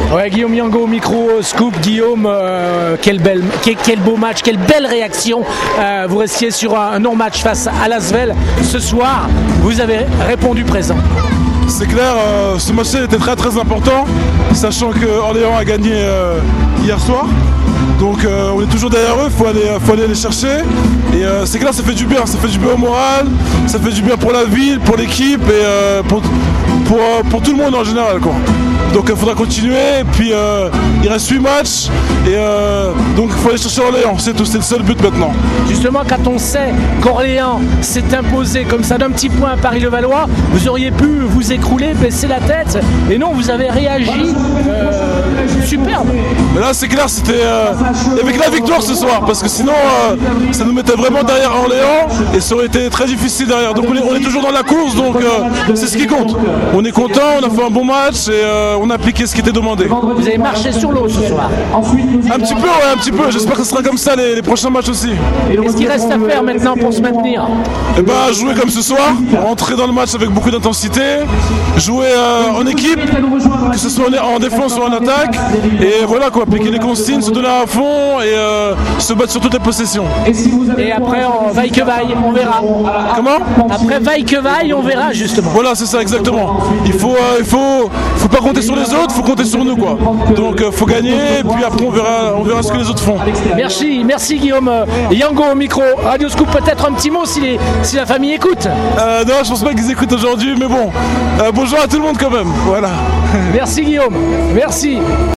Ouais, Guillaume Yango au micro, Scoop. Guillaume, quel beau match, quelle belle réaction. Vous restiez sur un non-match face à Asvel. Ce soir, vous avez répondu présent. C'est clair, ce match était très très important, sachant que Orléans a gagné hier soir. Donc on est toujours derrière eux, il faut aller les chercher. Et c'est clair, ça fait du bien au moral, ça fait du bien pour la ville, pour l'équipe et pour tout le monde en général, quoi. Donc il faudra continuer, et puis il reste 8 matchs, et donc il faut aller chercher Orléans, c'est tout, c'est le seul but maintenant. Justement, quand on sait qu'Orléans s'est imposé comme ça d'un petit point à Paris-Levallois, vous auriez pu vous écrouler, baisser la tête, et non, vous avez réagi superbe. Mais là c'est clair, c'était avec la victoire ce soir, parce que sinon ça nous mettait vraiment derrière Orléans, et ça aurait été très difficile derrière. Donc on est toujours dans la course, donc c'est ce qui compte. On est content, on a fait un bon match, et on a appliqué ce qui était demandé. Vous avez marché sur l'eau ce soir. Un petit peu. J'espère que ce sera comme ça les prochains matchs aussi. Qu'est-ce qu'il reste à faire maintenant pour se maintenir? Eh ben, jouer comme ce soir, rentrer dans le match avec beaucoup d'intensité, jouer en équipe, que ce soit en défense ou en attaque, et voilà quoi, appliquer les consignes, se donner à fond et se battre sur toutes les possessions. Et après, vaille que vaille, on verra. Comment? Après vaille que vaille, on verra justement. Voilà, c'est ça exactement. Il faut pas compter sur les autres, faut compter sur nous quoi. Donc faut gagner, et puis après on verra ce que les autres font. Merci Guillaume Yango au micro. Radio Scoop, peut-être un petit mot si la famille écoute. Non, je pense pas qu'ils écoutent aujourd'hui, mais bon. Bonjour à tout le monde quand même. Voilà. Merci Guillaume. Merci.